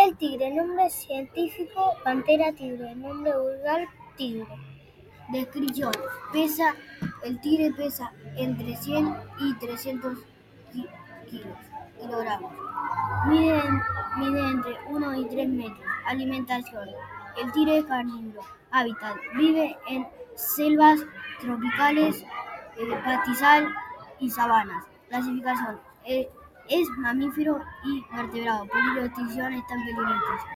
El tigre, nombre científico, pantera tigre, nombre vulgar, tigre. Descripción: el tigre pesa entre 100 y 300 kilogramos. Mide entre 1 y 3 metros. Alimentación: el tigre es carnívoro. Hábitat: vive en selvas tropicales, pastizal y sabanas. Clasificación: es mamífero y vertebrado. Peligro de extinción: está en peligro de extinción.